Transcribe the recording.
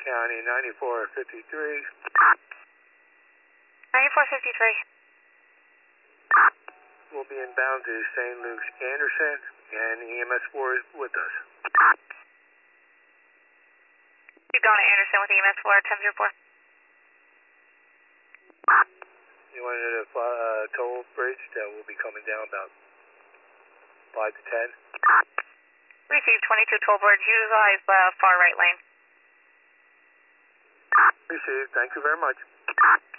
County 9453. 9453. We'll be inbound to St. Luke's Anderson, and EMS 4 is with us. Keep going to Anderson with EMS 4, 1004. You wanted a toll bridge that will be coming down about 5 to 10. Received 22 toll bridge, utilize the far right lane. Received, thank you very much.